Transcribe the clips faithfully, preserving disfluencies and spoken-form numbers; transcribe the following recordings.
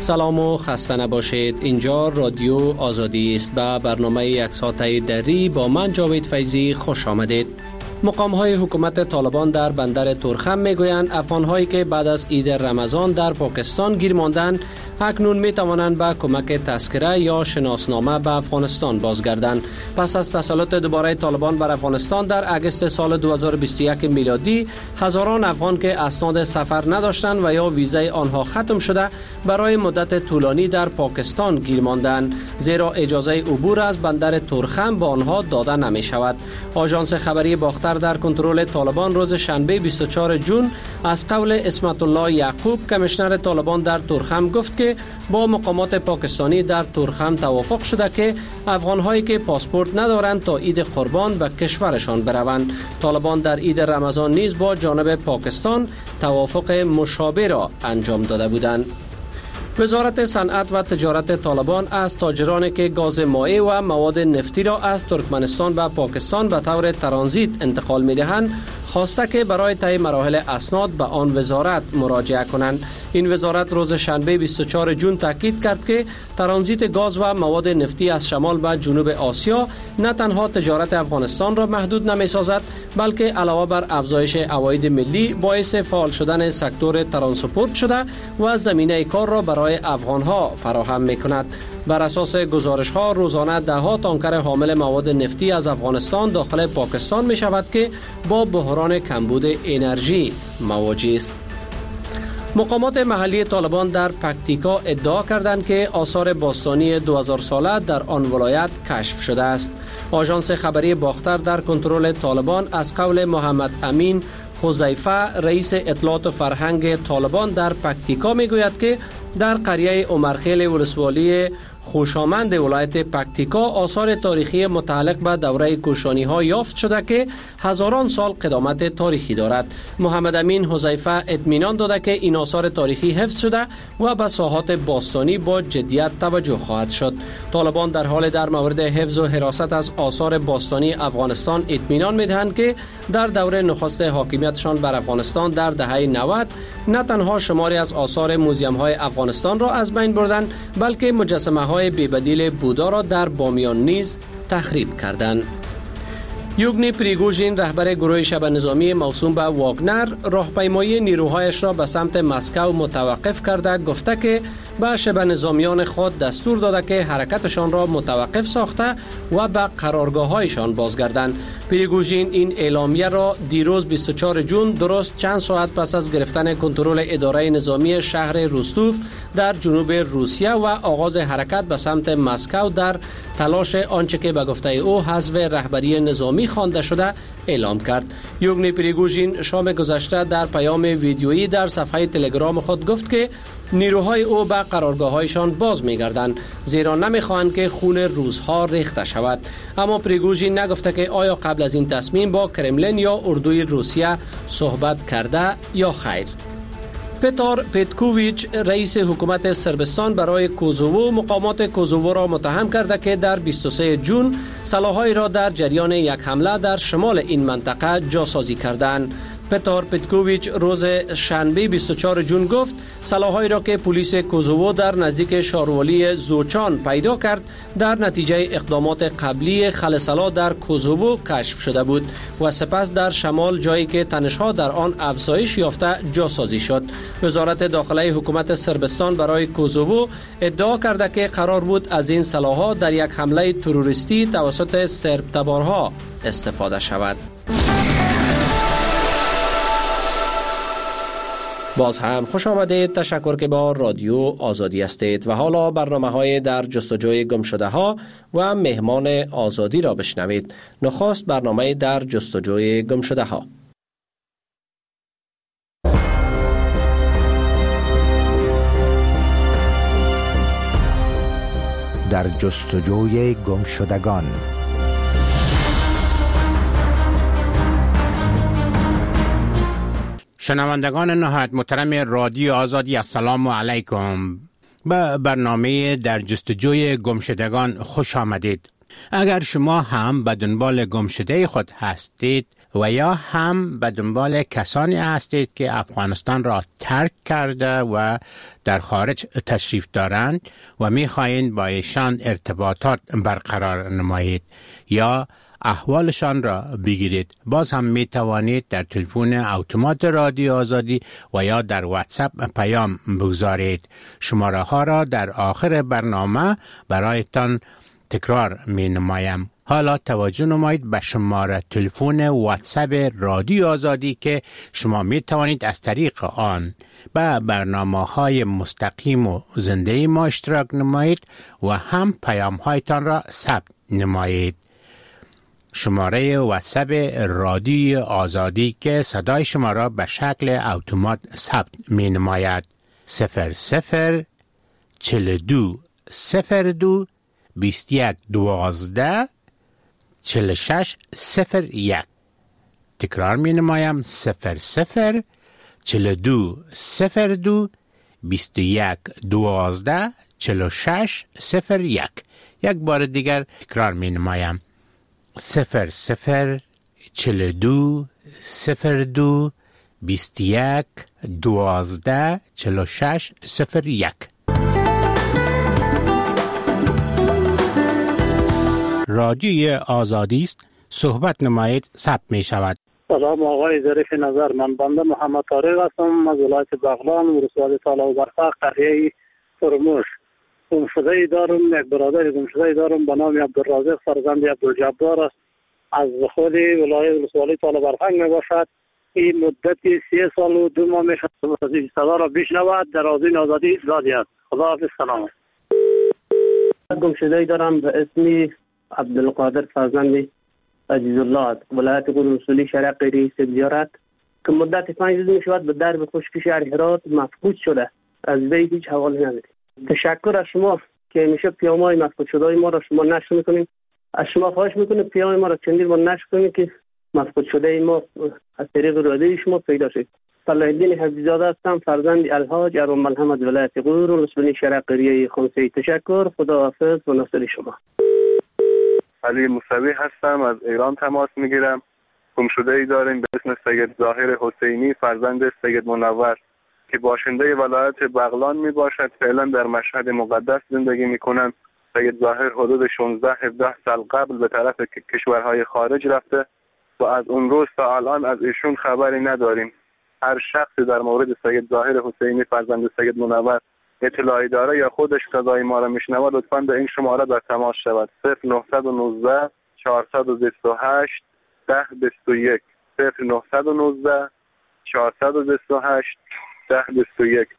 سلام و خسته نباشید. اینجا رادیو آزادی است. به برنامه یک ساعته دری با من جاوید فیضی خوش آمدید. مقام‌های حکومت طالبان در بندر تورخم میگویند افغان‌هایی که بعد از عید رمضان در پاکستان گیر ماندند اکنون می‌توانند به کمک تذکره یا شناسنامه به افغانستان بازگردند. پس از تسلط دوباره طالبان بر افغانستان در اگست سال دو هزار و بیست و یک میلادی، هزاران افغان که اسناد سفر نداشتند و یا ویزای آنها ختم شده برای مدت طولانی در پاکستان گیر ماندند، زیرا اجازه عبور از بندر تورخم به آنها داده نمی‌شود. آژانس خبری باختر در کنترل طالبان روز شنبه بیست و چهارم ژوئن از قول اسمت الله یعقوب کمیشنر طالبان در تورخم گفت که با مقامات پاکستانی در تورخم توافق شده که افغان‌هایی که پاسپورت ندارند تا عید قربان به کشورشان بروند. طالبان در عید رمضان نیز با جانب پاکستان توافق مشابه را انجام داده بودند. وزارت صنعت و تجارت طالبان از تاجرانی که گاز مائع و مواد نفتی را از ترکمنستان به پاکستان به طور ترانزیت انتقال می‌دهند خواسته که برای طی مراحل اسناد به آن وزارت مراجعه کنند. این وزارت روز شنبه بیست و چهارم ژوئن تاکید کرد که ترانزیت گاز و مواد نفتی از شمال به جنوب آسیا نه تنها تجارت افغانستان را محدود نمی‌سازد، بلکه علاوه بر افزایش عواید ملی باعث فعال شدن سکتور ترانسپورت شده و زمینه کار را برای افغان‌ها فراهم می‌کند. بر اساس گزارش‌ها روزانه ده ها تانکر حامل مواد نفتی از افغانستان داخل پاکستان می‌شود که با بحران کمبود انرژی مواجه است. مقامات محلی طالبان در پکتیکا ادعا کردند که آثار باستانی دو هزار ساله در آن ولایت کشف شده است. آژانس خبری باختر در کنترل طالبان از قول محمد امین حذیفه رئیس اطلاعات و فرهنگ طالبان در پکتیکا میگوید که در قریه عمرخیل ولسوالی خوشامند ولایت پکتیکا آثار تاریخی متعلق به دوره کوشانی ها یافت شده که هزاران سال قدامت تاریخی دارد. محمد امین حذیفه اطمینان داده که این آثار تاریخی حفظ شده و به ساحات باستانی با جدیت توجه خواهد شد. طالبان در حال در مورد حفظ و حراست از آثار باستانی افغانستان اطمینان می‌دهند که در دوره نخست حاکمیتشان بر افغانستان در دهه نود نه تنها شماری از آثار موزیم های افغانستان را از بین بردند، بلکه مجسمه های بی‌بدیل بودا را در بامیان نیز تخریب کردند. یوگنی پریگوژین رهبر گروه شبه نظامی موسوم به واگنر راهپیمایی نیروهایش را به سمت مسکو متوقف کرده گفته که به شبه نظامیان خود دستور داده که حرکتشان را متوقف ساخته و به قرارگاه‌هایشان بازگردند. پریگوژین این اعلامیه را دیروز بیست و چهارم ژوئن درست چند ساعت پس از گرفتن کنترل اداره نظامی شهر روستوف در جنوب روسیه و آغاز حرکت به سمت مسکو در تلاش آنچه که به گفته او حذف رهبری نظامی خوانده شده اعلام کرد. یوگنی پریگوژین شام گذشته در پیام ویدیویی در صفحه تلگرام خود گفت که نیروهای او به قرارگاه‌هایشان باز می‌گردند، زیرا نمی‌خواهند که خون روس‌ها ریخته شود. اما پریگوژین نگفته که آیا قبل از این تصمیم با کرملین یا اردوی روسیه صحبت کرده یا خیر. پتار پتکوویچ رئیس حکومت صربستان برای کوزوو مقامات کوزوو را متهم کرده که در بیست و سوم ژوئن سلاح‌هایی را در جریان یک حمله در شمال این منطقه جاسازی کردند. پتار پتکوویچ روز شنبه بیست و چهارم ژوئن گفت سلاح‌هایی را که پلیس کوزوو در نزدیک شاروالی زوچان پیدا کرد در نتیجه اقدامات قبلی خلسلا در کوزوو کشف شده بود و سپس در شمال جایی که تنش‌ها در آن افزایش یافته جاسازی شد. وزارت داخله حکومت صربستان برای کوزوو ادعا کرده که قرار بود از این سلاح‌ها در یک حمله تروریستی توسط سرب تبارها استفاده شود. باز هم خوش آمدید. تشکر که با رادیو آزادی هستید و حالا برنامه های در جستجوی گم شده ها و مهمان آزادی را بشنوید. نخست برنامه در جستجوی گم شده ها. در جستجوی گم شدگان. شنوندگان نهایت محترم رادیو آزادی، السلام علیکم. به برنامه در جستجوی گمشدگان خوش آمدید. اگر شما هم به دنبال گمشده خود هستید و یا هم به دنبال کسانی هستید که افغانستان را ترک کرده و در خارج تشریف دارند و می‌خواهید با ایشان ارتباطات برقرار نمایید یا احوالشان را بگیرید، باز هم می توانید در تلفن اتومات رادیو آزادی و یا در واتساپ پیام بگذارید. شماره ها را در آخر برنامه برایتان تکرار می نمایم. حالا توجه نمایید به شماره تلفن واتساپ رادیو آزادی که شما می توانید از طریق آن به برنامه های مستقیم و زنده ما اشتراک نمایید و هم پیام هایتان را ثبت نمایید. شماره واتساپ رادیو آزادی که صدای شما را به شکل اتومات ثبت می نماید صفر صفر چل دو صفر دو بیست یک دوازده چل شش صفر یک. تکرار می نمایم صفر صفر چل دو صفر دو بیست یک دوازده چل شش صفر یک. یک بار دیگر تکرار می نمایم صفر صفر چل دو صفر دو بیست یک دوازده چل شش صفر یک. رادیوی آزادی است، صحبت نمایید، ثبت می شود. سلام آقای ظریف نظر، من بنده محمد طارق هستم از ولایت بغلان، ولسوالی طالع و برفق، قریه فرموش. گمشده‌ای دارم، یک برادر گمشده‌ای دارم به نام عبدالرازق فرزند عبدالجبار است، از خود ولایت ولسوالی طالع و برفق می باشد. این مدتی سی سال و دو ماه می شود صدا را بشنود، در آذین آزادی زادی است. خدا حافظ. سلام. گمشده‌ای دارم به اسم عبدالقادر فرزند عزیز الله، ولایت ولسوالی شرق قریه سبزیارت، که مدت پنج روز می شود به درب خشکی شهر هرات مفقود شده، از وی هیچ حوالی نداریم. تشکر از شما که همیشه پیام‌های مفقود شده ما را شما نشر میکنیم. از شما خواهش میکنیم پیام ما را چندین بار نشر کنید که مفقود شده ما از طریق رادیوی شما پیدا شد. صلاح الدین حفیظ‌زاده هستم، فرزند الحاج ارم محمد، ولایت غور، ولسوالی شرق قریه خمسه. تشکر، خدا حافظ و ناصر شما. علی موسوی هستم، از ایران تماس میگیرم. گمشده‌ای داریم به اسم سید ظاهر حسینی، فرزند سید منور، که باشنده ولایت بغلان می باشد. فعلا در مشهد مقدس زندگی می کنند. سید ظاهر حدود شانزده هفده سال قبل به طرف کشورهای خارج رفته و از اون روز تا الان از ایشون خبری نداریم. هر شخصی در مورد سید ظاهر حسینی فرزند سید منور اطلاعی داره یا خودش صدای ما را میشنوه، لطفاً به این شماره در تماس شود. صفر نه یک نه چهارصد و بیست و هشت ده بیست و یک صفر نه یک نه چهارصد و بیست و هشت ده بیست و یک.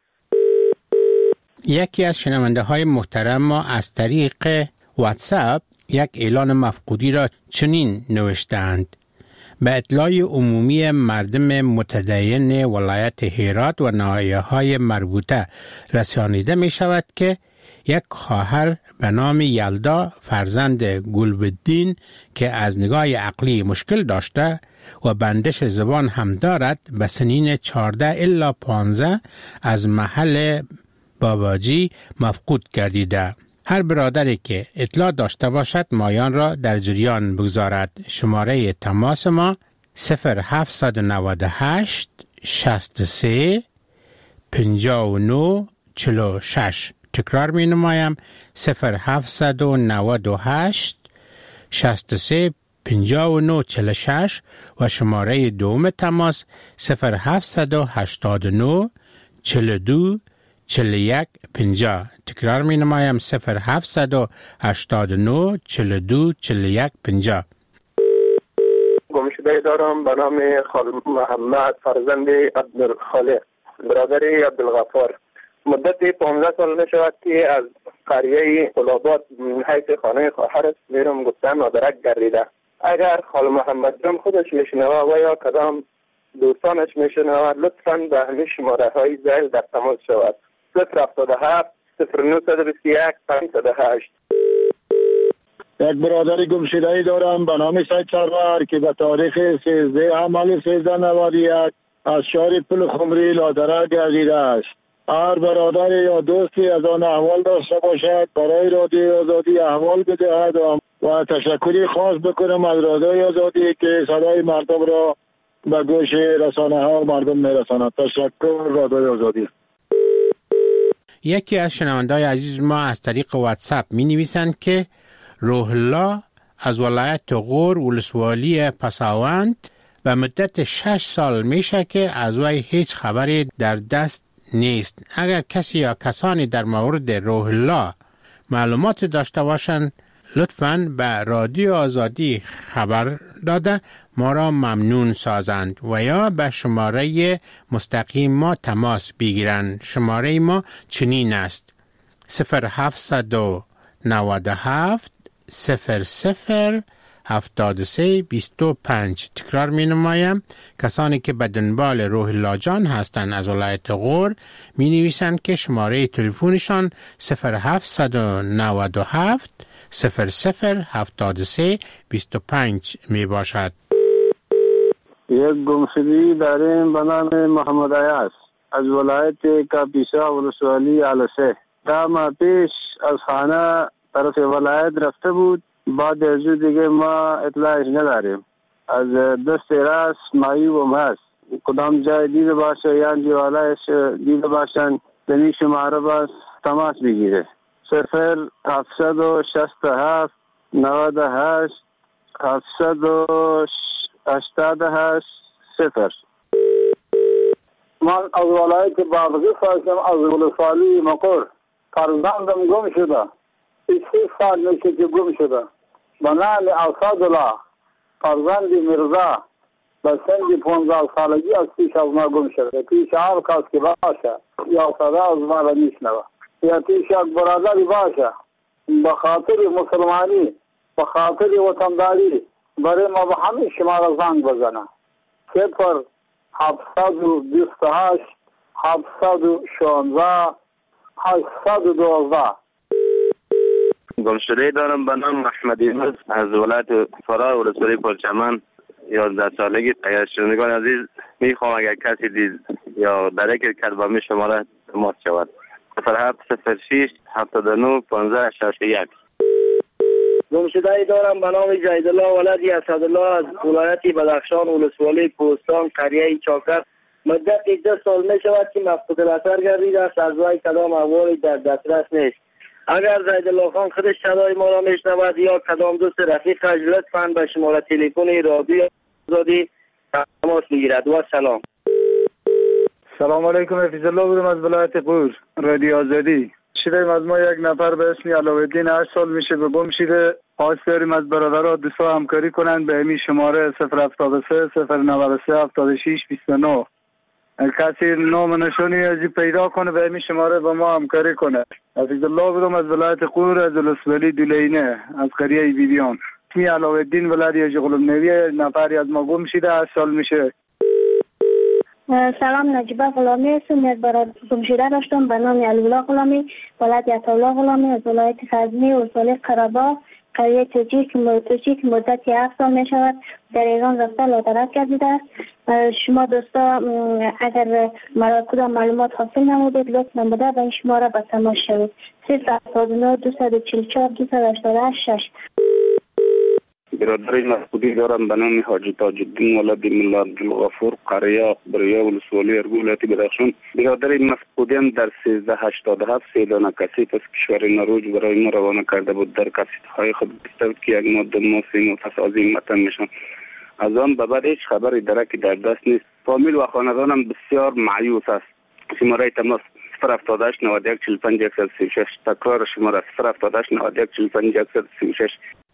یکی از شنونده های محترم ما از طریق واتساپ یک اعلان مفقودی را چنین نوشتند: به اطلاع عمومی مردم متدین ولایت هرات و ناحیه‌های مربوطه رسانیده می شود که یک خواهر به نام یلدا فرزند گلبدین که از نگاه عقلی مشکل داشته و بندش زبان هم دارد به سنین چهارده الا پانزده از محل باباجی مفقود گردیده. هر برادری که اطلاع داشته باشد مایان را در جریان بگذارد. شماره تماس ما صفر هفت نه هشت شصت و سه پنجاه و نه چهل و شش. تکرار می نمایم صفر هفت نه هشت شصت و سه پنجاه و نه چهل و شش و شماره دوم تماس صفر هفت هشت نه چهل و دو چهل و یک پنجاه. تکرار می نمایم صفر هفت هشت نه چهل و دو چهل و یک پنجاه. گمشده دارم به نام خال محمد فرزند عبدالخالق، برادر عبدالغفار. مدت پانزده سال می شود که از قریه قلابات حیث خانه خواهرش میرم گفتن نادرک گردیده. اگر خال محمد جان خودش میشنوه و یا کدام دوستانش میشنوه، لطفاً به همین شماره های زیل در تماس شود. صفر هفتاد و هفت صفر نه بیست و یک پانصد و هشت. یک برادر گمشده‌ای دارم به نام سید سرور که به تاریخ سیزده حمل سیزده نود و یک از شهر پل خمری لادرک گردیده است. هر برادر یا دوستی از آن احوال داشته باشد برای رادیو آزادی احوال بدهد و و تشکری خاص بکنم از رادیوی آزادی که صدای مردم را به گوش رسانه ها مردم میرساند. تشکر رادیوی آزادی. یکی از شنوندای عزیز ما از طریق واتساپ می نویسند که روح الله از ولایت غور ولسوالی پساوند به مدت شش سال میشه که از وی هیچ خبری در دست نیست. اگر کسی یا کسانی در مورد روح الله معلومات داشته باشند لطفاً به رادیو آزادی خبر داده ما را ممنون سازند و یا به شماره مستقیم ما تماس بگیرند. شماره ما چنین است: صفر هفتصد و نود و هفت صفر صفر هفتاد و سه بیست و پنج. تکرار می نمایم. کسانی که به دنبال روح الله جان هستند از ولایت غور می نویسند که شماره تلفنشان صفر هفتصد و نود و هفت صفر صفر هفتاد و سه بیست و پنج می باشد. یک گمشدگی داریم به نام محمد عیاض از ولایت کاپیسا ولسوالی علسه. ده ماه پیش از خانه طرف ولایت رفته بود. بعد از دیگه ما اطلاعش نداریم. از دست راست معیوب هست. کدام جای دیده باشه یا دیوالایش دیده باشن دنی شماره باز تماس بگیره. صفر هفتصد و شست و هفت نود و هشت هفتصد و هشتاد و هشت صفر. من از ولایت بابغی هستم، از ولسوالی مقر. فرزندم گم شده. سی سال میشه که گم شده. به نام اسدالله فرزند مرزا به سن پانزده سالگی از پیش از ما گم شده. پیش هر کس که باشه یا صدا از ما را میشنوه یا پیش یک برادری باشه به خاطر مسلمانی به خاطر وطنداری برای ما به همین شما را زنگ بزنه. صفر هفتصد و بیست و هشت هفتصد و شانزده هشتصد و دوازده. گمشده دارم به نام احمد ایمز از ولایت فرا ولسوالی پرچمن. یازده سالگی تیار شدگان عزیز میخوام اگر کسی دید یا درک کرد با می شماره تماس شود. صفر هفت صفر شش هفتاد و نه پانزده شصت و یک. گمشده دارم به نام جیدالله ولدی اسدالله از ولایت بدخشان ولسوالی پوستان قریه چاکر. مدت ده سال می شود که مفقود البصر گردیده است. از وی کدام احوالی در دسترس نیست. اگر جیدالله خان خودش صدای ما را میشنود یا کدام دوست رفیقش لطفاً به شماره تلفن رادیو آزادی تماس بگیرد. و سلام. سلام علیکم. حفیظ الله بودم از ولایت غور رادیو آزادی. شدیم از ما یک نفر به اسم علاءالدین هشت سال میشه به گم شده. خواست داریم از برادرها دوستا همکاری کنند به همین شماره صفر هفتاد و سه صفر نود و سه هفتاد و شش بیست و نه. کسی نام نشانی ازی پیدا کنه به همین شماره با ما همکاری کنه. حفیظ الله بودم از ولایت غور از ولسوالی دولینه از قریه بیبیان. اسمی علاءالدین ولدی جغلم نویه. نفری از ما گم شده هشت سال میشه. سلام، نجیبه غلامی هستم. یک برای گمشده داشتم به نام علیولا غلامی ولایت عطاالله غلامی از ولایت غزنی ولسوالی قره‌باغ قریه توجیه که مدت هفت سال می شود در ایران رفته لادرک گردیده است. شما دوستا اگر مرا کدام معلومات حاصل نمودید لطف نموده به این شماره به تماس شوید. صفر هفتاد و نه دویست و چهل و چهار دویست و هشتاد و شش. برادر مفقودی دارم به نام حاجی تاج الدین ولد ملا عبدالغفور قریه بریا ولسوالی ارگو ولایت بدخشان. برادر مفقودی هم در سیزده هشتاد و هفت سه دانه کسیت از کشور نروژ برای ما روانه کرده بود. در کسیت های خود گفته که یک ماده ماسی نفس عظیم متن میشن. از آن به بعد هیچ خبری درکی در دست نیست. فامیل و خاندانم بسیار مایوس است. شماره تماس صفر هفتاد و هشت نود و یک چهل و پنج صفر سی و شش. تکرار شماره صفر هفتاد و هشت نود و یک چهل و پنج صفر سی و شش.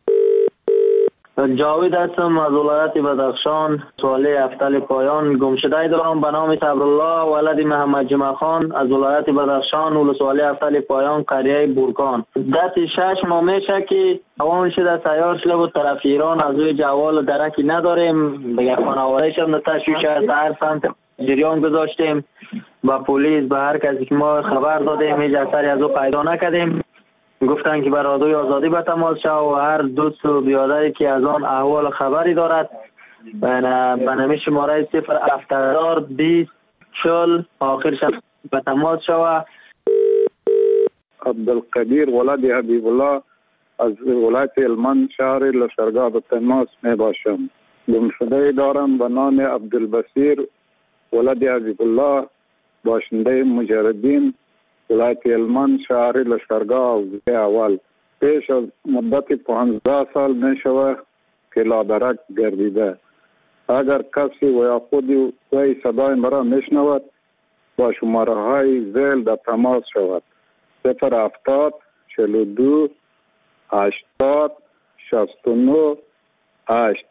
جاوید هستم از ولایت بدخشان سوالی افتال پایان. گمشده دارم به نام صبرالله ولد محمد جمع خان از ولایت بدخشان ولسوالی افتال پایان قریه بورکان. دست شش ماه میشه که اوان شده سیار شده بود طرف ایران. از روی جوال درکی نداریم. به خانوادهش هم تشویش است. هر سمت جریان گذاشتیم با پلیس به هر کسی که ما خبر دادیم هیچ اثری از او پیدا نکردیم. گفتن که بر رادیوی آزادی به تماس شو و هر دوست و بیادری که از آن احوال خبری دارد به نمی شماره صفر هفتاد بیست چهل آخرش به تماس شو. عبدالقدیر ولد حبیب الله از ولایت هلمند شهر لشکرگاه به تماس می باشم. گمشده دارم به نام عبدالبصیر ولد عزیز الله، باشنده مجردین، ولایت هلمند شهر لشکرگاه اول. پیش از مدت پانزده سال می شود که لادرک گردیده. اگر کسی و یا خودی وی صدای مرا می شنود با شماره های زیل در تماس شود: صفر هفتاد چهل و دو هشتاد شصت و نه هشت.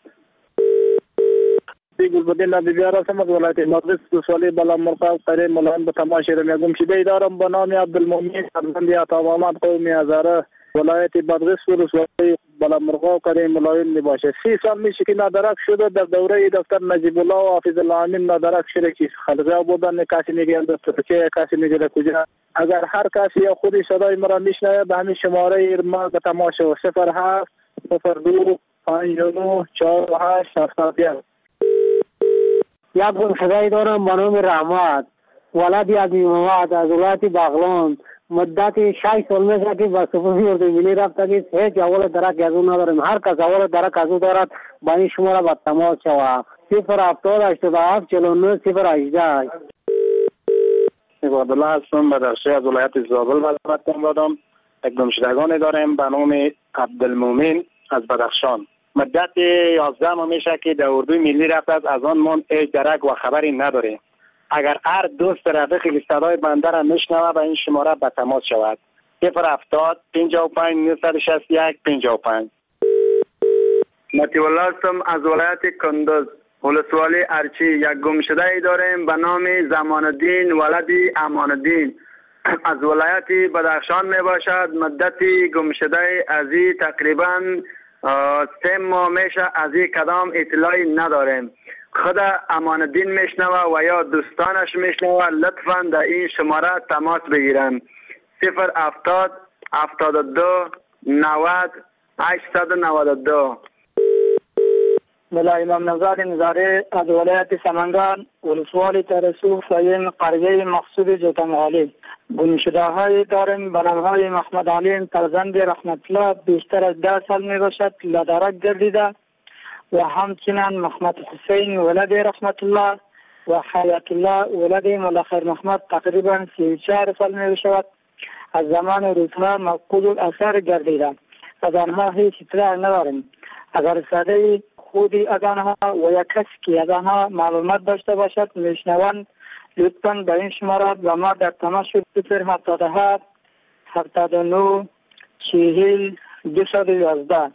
گلبدین بیار هستم از ولایت مقدس ولسوالی بلامرغ قریه ملایم به تماشای را گمشده دارم به نام عبدالمؤمن فرزند عطا محمد قومی هزاره، ولایت مقدس ولسوالی بلامرغ قریه ملایم می باشه. سی سال میشه که نادرک شده. در دوره دکتر نجیب الله و حافظ الله امین نادرک شده که خلقه بودن، کسی میگه دکتر چه، کسی میگه کجا. اگر هر کسی یا خودی صدای مرا میشنوه به همین شماره ما به تماشا: صفر هفت صفر دو پنج نه چهار هشت هفت یک. یک گمشده دارم به نام رحمت ولد عزیز محمد از ولایت بغلان. مدت شش سال میشه که به سپاهی اردو ملی رفته که هیچ اول درک از او نداریم. هر کس اول درک از او دارد با این شماره به تماس شود: صفر هفتاد هشتاد و هفت چهل و نه صفر هجده. عبادالله هستم، بدخشی از ولایت زابل بلد دارم. یک گمشدگانی داریم به نام عبدالمؤمن از بدخشان. مدت یازده ماه میشه که در اردوی ملی رفته، از آن من هیچ درک و خبری نداره. اگر هر دوست رفیقی که صدای بنده را میشنوه به این شماره به تماس شود: صفر هفتاد پنجاه و پنج نهصد و شصت و یک پنجاه و پنج. مطیع الله هستم از ولایت کندز ولسوالی ارچی. یک گمشده ای داریم به نام زمان الدین ولدی امان الدین از ولایت بدخشان می باشد. مدت گمشده ازی تقریبا سه ماه میشه، از این کدام اطلاعی نداریم. خود امان الدین میشنوه و یا دوستانش میشنوه، لطفا در این شماره تماس بگیرن: صفر هفتاد هفتاد و دو نود هشتصد و نود و دو. ملا امام نزار نزاری از ولایت سمنگان ولسوالی ترسو ساین قریه مقصود جوتمغالی. گمشده های داریم به نام های محمد علی فرزند رحمت الله، بیشتر از ده سال می باشد لادرک گردیده، و همچنین محمد حسین ولد رحمت الله و حیات الله ولد مولا خیر محمد تقریبا سی و چهار سال می باشد. از زمان روزها مفقود الاثر گردیده. از آنها هیچ اطلاع نداریم. اگر صدای خودی از آنها و یا کسی که از آنها معلومات داشته باشد میشنوند، لطفاً به این شماره با ما در تماس شد: صفر هفتاد و هفت هفتاد و نه چهل دویست و یازده.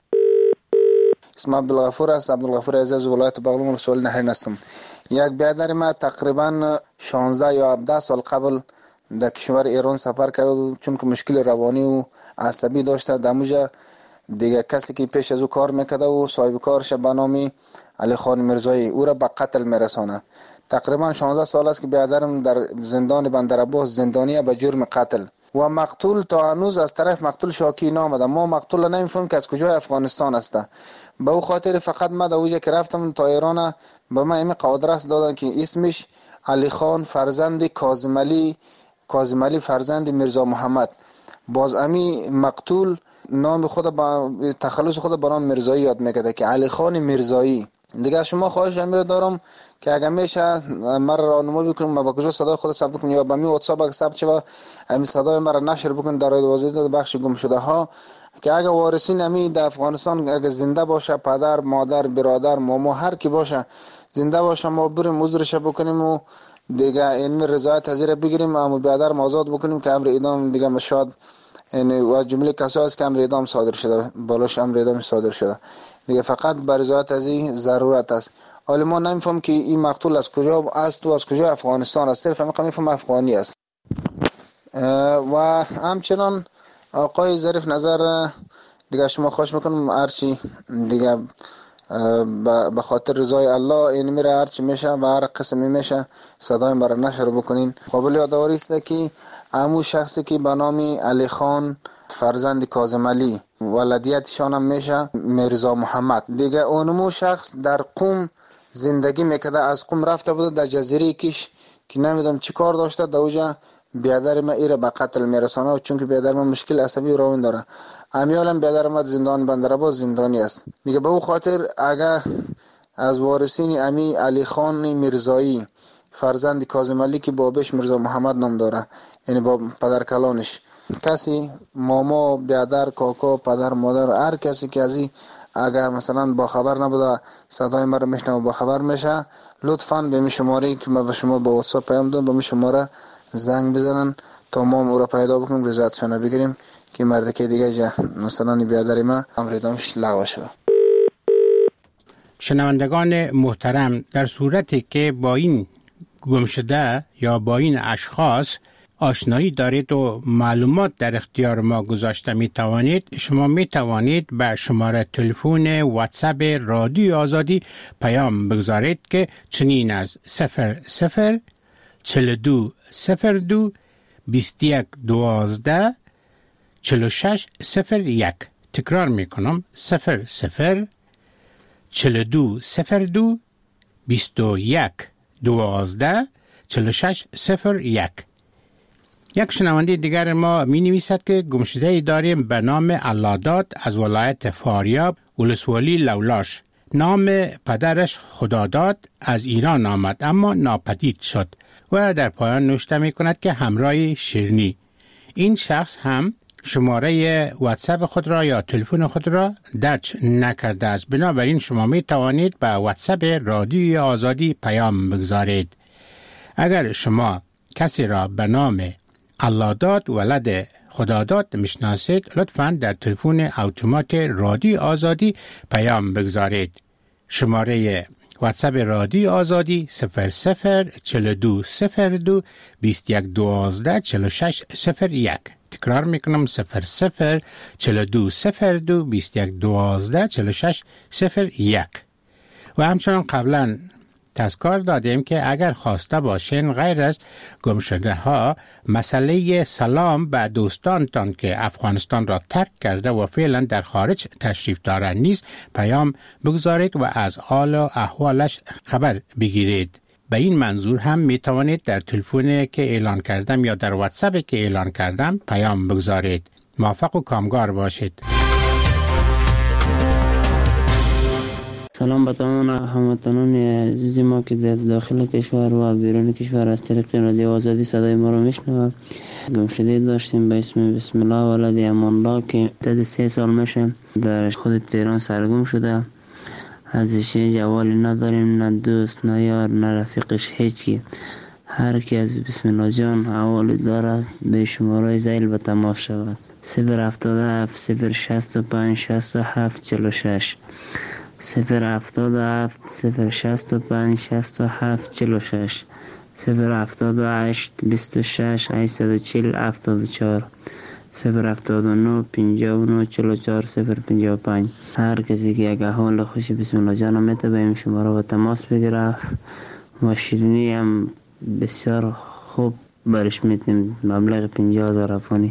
اسم عبدالغفور است. عبدالغفور عزیز ولایت بغلان ولسوالی نهرین هستم. یک برادر ما تقریبا شانزده یا هفده سال قبل در کشور ایران سفر کرد، چون که مشکل روانی و عصبی داشته. دموجا دیگه کسی که پیش از او کار میکرده و صاحب کارش به نام علی خان میرزایی او را به قتل میرسانه. تقریبا شانزده سال است که برادرم در زندان بندرعباس زندانی به جرم قتل و مقتول تا هنوز از طرف مقتول شاکی نامده. ما مقتول نمیفهمیم که از کجای افغانستان است. به او خاطر فقط ما در اوجه که رفتم تا ایران به ما این قادرس دادن که اسمش علی خان فرزند کاظم علی کاظم علی فرزند میرزا محمد. باز امی مقتول نام خود با تخلص خود به نام میرزایی یاد میکرده که علی خان میرزایی. دیگه شما خواهش امیر دارم که اگر میشه مرا راهنمایی بکنم ما با کجا صدای خود ثبت کنم، یا با می واتساپ اگه ثبت شه همین صدای مرا نشر بکن در واسطه بخش گم شده ها، که اگه وارثین امی در افغانستان اگه زنده باشه، پدر مادر برادر ماما هر کی باشه زنده باشه، ما بریم عذرش بکنیم و دیگه این رضایت حاضر بگیریم، اما برادر آزاد بکنیم که امر اعدام دیگه مشاد یعنی و جمله کسایی است که امر اعدام صادر شده، بالاش امر اعدام صادر شده دیگه. فقط بر رضایت از این ضرورت است. حالا ما نمیفهم که این مقتول از کجا است و از کجا افغانستان است، صرف میفهم افغانی است. و همچنان آقای ظریف نظر دیگه شما خواهش میکنم هرچی دیگه به خاطر رضای الله این میره هرچی میشه و هر قسمی میشه صدای مرا نشر بکنین. قابل یادآوری است که همون شخصی که به نام علی خان فرزند کاظم علی ولدیتشان هم میشه میرزا محمد، دیگه اونمو شخص در قم زندگی میکرده، از قم رفته بوده در جزیره کش که نمیدونم چی کار داشته، در اوجا بیادر ما ایره به قتل میرسانه، چون که بیادر ما مشکل عصبی روان داره. امیالم بیادر آمد زندان بندرعباس زندانی است دیگه. به او خاطر اگر از وارثین امی علی خان میرزایی فرزند کاظم علی که بابش میرزا محمد نام داره، یعنی با پدر کلانش، کسی ماما بیادر کاکا پدر مادر هر کسی که ازی اگر مثلا با خبر نبوده صدای ما رو میشنوه با خبر میشه، لطفاً به می شماره که ما به شما با واتساپ پیام دادم به می شماره زنگ بزنن تا ما او را پیدا بکنیم رضایتشان بگیریم که مرد که دیگه جا مثلا بیادر ما امر دامش لغو شود. شنوندگان محترم، در صورتی که با این گمشده یا با این اشخاص آشنایی دارید و معلومات در اختیار ما گذاشته می توانید، شما می توانید به شماره تلفن واتساپ رادیو آزادی پیام بگذارید که چنین از صفر صفر چهل و دو صفر دو بیست و یک دوازده چهل و شش صفر یک. تکرار می کنم: صفر صفر چهل و دو صفر دو بیست و یک دوازده چهل و شش صفر یک. یک شنونده دیگر ما می نویسد که گمشده داریم به نام علاداد از ولایت فاریاب ولسوالی لولاش. نام پدرش خداداد از ایران آمد اما ناپدید شد و در پایان نوشته می کند که همراه شیرنی. این شخص هم شماره واتساپ خود را یا تلفن خود را درج نکرده است. بنابراین شما می توانید به واتساپ رادیو آزادی پیام بگذارید. اگر شما کسی را به نام علاداد ولد خداداد میشناسید، لطفاً در تلفن اتومات رادیو آزادی پیام بگذارید. شماره واتساپ رادیو آزادی صفر صفر چهل و دو صفر دو بیست و یک دوازده چهل و شش صفر یک. تکرار میکنم: صفر صفر چهل و دو صفر دو بیست و یک دوازده چهل و شش صفر یک. و همچنان قبلا تذکر دادیم که اگر خواسته باشین غیر از گمشده ها مسئله سلام به دوستانتان که افغانستان را ترک کرده و فعلا در خارج تشریف دارند نیز پیام بگذارید و از حال و احوالش خبر بگیرید. به این منظور هم می توانید در تلفن که اعلان کردم یا در واتساپ که اعلان کردم پیام بگذارید. موفق و کامگار باشید. سلام به تمام هموطنان عزیز ما که در داخل کشور و بیرون کشور از طریق رادیو آزادی صدای ما رو میشنوند. گمشده داشتیم به اسم بسم الله ولد امان الله که مدت سه سال میشه در خود تهران سرگم شده. ازش جوالی نداریم، نه دوست نه یار نه رفیقش، هیچی. هر کی از بسم الله جان حوالی داره به شماره زیل به تماس شود: صفر هفتاد و هفت صفر شصت و پنج شصت و هفت چهل و شش، صفر هفتاد و هفت صفر شصت و پنج شصت و هفت چهل و شش، صفر هفتاد و هشت بیست و شش هشتصد و چهل هفتاد و چهار، صفر هفتاد و نه پنجاه و نه چهل و چهار صفر پنجاه و پنج. هر کسی که یک حال خوشی بسم الله جان میته به این شماره و تماس بگیره. ما شیرینی هم بسیار خوب برش میتیم، مبلغ پنجاه هزار افغانی.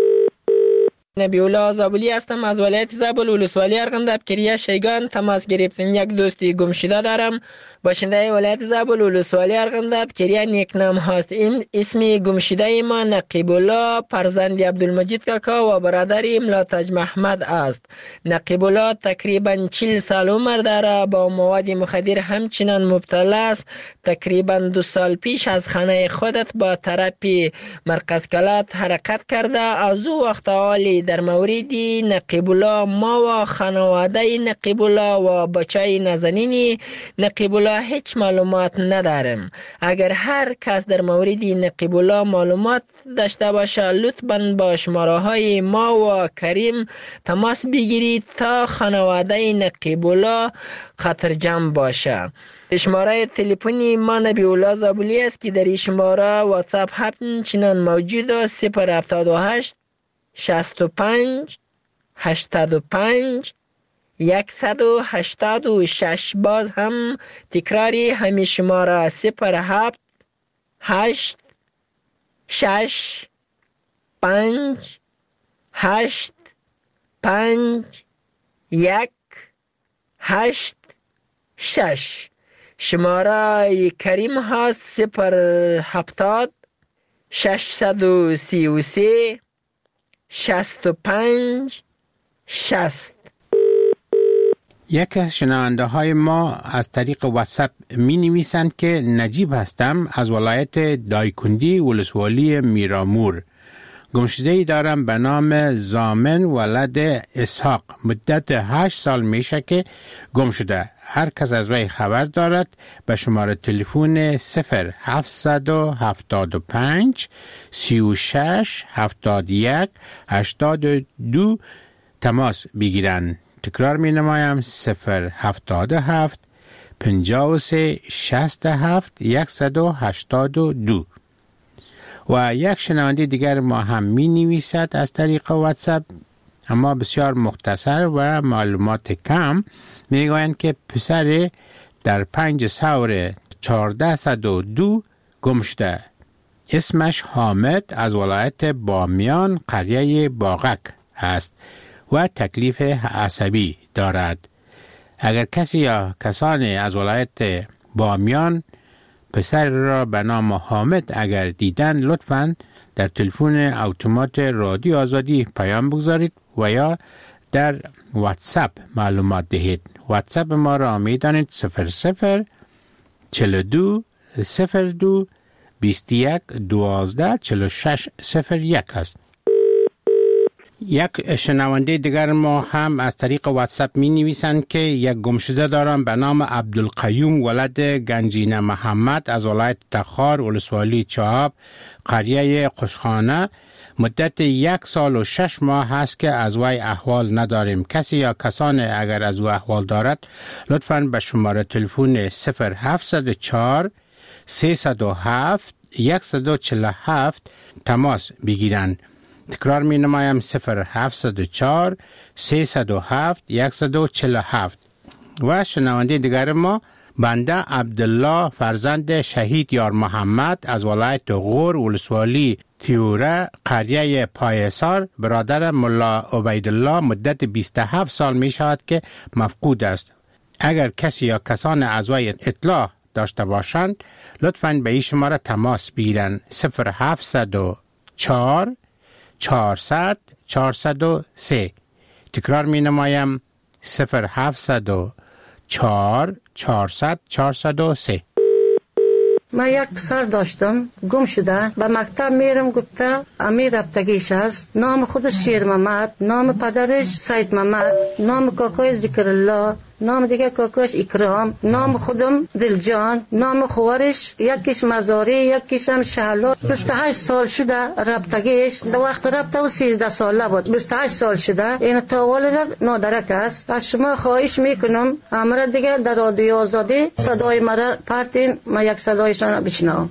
نبی الله زابلی هستم از ولایت زابل ولسوالی ارغنداب کریه شیگان تماس گرفتن. یک دوستی گمشده دارم باشنده ولایت زابل ولسوالی ارغنداب کریه نیکنام هست. این اسمی گمشده ما نقیب الله فرزند عبدالمجید کاکا و برادر ملاتج محمد است. نقیب الله تقریبا چهل سال عمر داره، با مواد مخدر همچنان مبتلا است. تقریبا دو سال پیش از خانه خودت با طرف مرکز کلات حرکت کرده. از او وقت حالی در مورد نقیب الله ما و خانواده نقیب الله و بچه نازنین نقیب الله هیچ معلومات ندارم. اگر هر کس در مورد نقیب الله معلومات داشته باشه لطفاً با شماره های ما و کریم تماس بگیرید تا خانواده نقیب الله خطرجم باشه. شماره تلفنی ما نبی الله زابلی است که در این شماره واتساپ همچنان موجود است: صفر هفتاد و هشت شصت و پنج هشتاد و پنج صد و هشتاد و شش. باز هم تکراری همین شماره: صفر هفت هشت شش پنج هشت پنج یک هشت شش. شماره کریم هست: صفر هفتاد ششصد و سی و سه شصت و پنج شصت. یک از شنونده های ما از طریق واتساپ می نویسند که نجیب هستم از ولایت دایکندی ولسوالی میرامور. گمشده‌ای دارم به نام زامن ولد اسحاق. مدت هشت سال میشه که گم شده. هر کس از وی خبر دارد به شماره تلفن صفر هفتصد و هفتاد و پنج سی و شش هفتاد و یک هشتاد و دو تماس بگیرند. تکرار می نمایم صفر هفتاد و هفت پنجاه و سه شصت و هفت صد و هشتاد و دو. و یک شنونده دیگر ما هم می نویسد از طریق واتساپ، اما بسیار مختصر و معلومات کم. می گویند که پسر در پنج سور چهارده صد و دو گم شده. اسمش حامد از ولایت بامیان قریه باغک است و تکلیف عصبی دارد. اگر کسی یا کسانی از ولایت بامیان پسر را به نام حامد اگر دیدن، لطفاً در تلفن اتومات رادیو آزادی پیام بگذارید و یا در واتساپ معلومات دهید. واتساپ ما را می دانید صفر صفر چهل و دو صفر دو بیست و یک دوازده چهل و شش صفر یک است. یک شنونده دیگر ما هم از طریق واتساپ می نویسند که یک گمشده دارم به نام عبدالقیوم ولد گنجینه محمد از ولایت تخار ولسوالی چهاب قریه قشخانه. مدت یک سال و شش ماه هست که از وی احوال نداریم. کسی یا کسانی اگر از او احوال دارد لطفاً به شماره تلفن صفر هفتصد و چهار سیصد و هفت صد و چهل و هفت تماس بگیرند. تکرار می نمایم صفر هفتصد و چهار سیصد و هفت صد و چهل و هفت. و شنونده دیگر ما بنده عبدالله فرزند شهید یار محمد از ولایت غور ولسوالی تیوره قریه پایسار برادر ملا عبیدالله مدت بیست و هفت سال می شود که مفقود است. اگر کسی یا کسان از وی اطلاع داشته باشند لطفاً به این شماره تماس بگیرند. صفر هفتصد و چهار چهارصد چهارصد و سه. تکرار می نمایم صفر هفتصد و چهار چهارصد چهارصد و سه. من یک پسر داشتم گم شده. به مکتب میرم گفته امیر رفتگیش است. نام خودش شیر محمد، نام پدرش سید محمد، نام کاکای ذکر الله، نام دیگه کاکاش اکرام، نام خودم دلجان، نام خوارش یکیش مزاری یکیش هم شهلا. بیست و هشت سال شده رفتگیش. در وقت رفته و سیزده ساله بود. بیست و هشت سال شده. این تا والد نادرک است. از شما خواهش میکنم امر دیگه در رادیو آزادی صدای مرا پرتین، ما یک صدایشان بشنوم.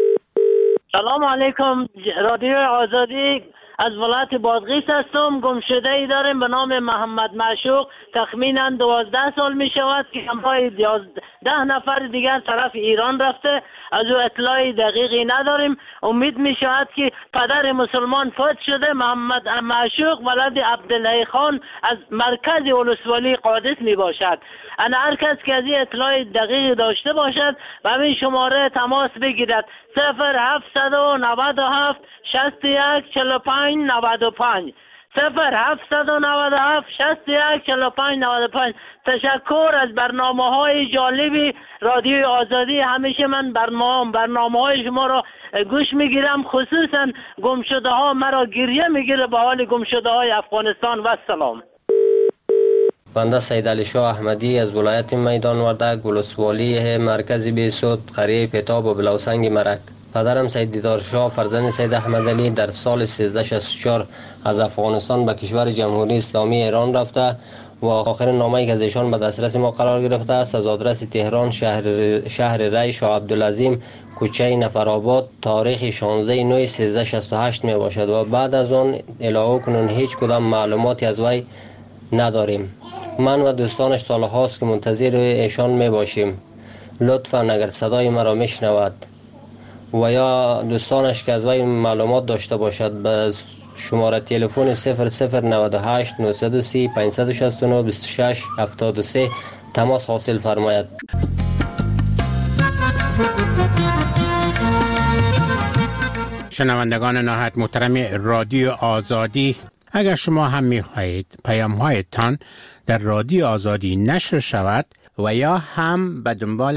سلام علیکم. رادیو آزادی از ولایت بادغیس هستم. گمشده ای داریم به نام محمد معشوق. تخمینا دوازده سال می شود که همراه ده نفر دیگر طرف ایران رفته. از او اطلاع دقیقی نداریم. امید می شود که پدر مسلمان فوت شده. محمد معشوق ولد عبدالله خان از مرکز ولسوالی قادس می باشد. انا هر کس که از این اطلاع دقیق داشته باشد و همین شماره تماس بگیرد. صفر هفتصد و نود و هفت شصت و یک چهل و پنج نود و پنج صفر هفتصد و نود و هفت شصت و یک چهل و پنج نود و پنج. تشکر از برنامه های جالبی رادیو آزادی. همیشه من برنامه برنامه های شما را گوش میگیرم، خصوصا گمشده ها مرا گریه میگیره به حال گمشده های افغانستان. و سلام. بنده سید علی شاه احمدی از ولایت میدان وردک ولسوالی مرکز بیسود قریه پتاب و بلاوسنگ مرک. پدرم سید دیدار شاه فرزند سید احمد علی در سال سیزده شصت و چهار از افغانستان به کشور جمهوری اسلامی ایران رفته و آخرین نامه‌ای که از ایشان به دسترس ما قرار گرفته است از آدرس تهران شهر شهر ری شاه عبدالعظیم کوچه نفرآباد تاریخ شانزده نه سیزده شصت و هشت می باشد و بعد از آن الهو کنون هیچ کدام معلوماتی از وی نداریم. من و دوستانش سال هاست که منتظر ایشان می باشیم. لطفاً اگر صدای مرا میشنود و یا دوستانش که از وی معلومات داشته باشد به شماره تلفن صفر صفر نود و هشت نهصد و سی پانصد و شصت و نه بیست و شش هفتاد و سه تماس حاصل فرماید. شنوندگان نهایت محترم رادیو آزادی، اگر شما هم می خواهید پیام هایتان در رادیو آزادی نشر شود و یا هم به دنبال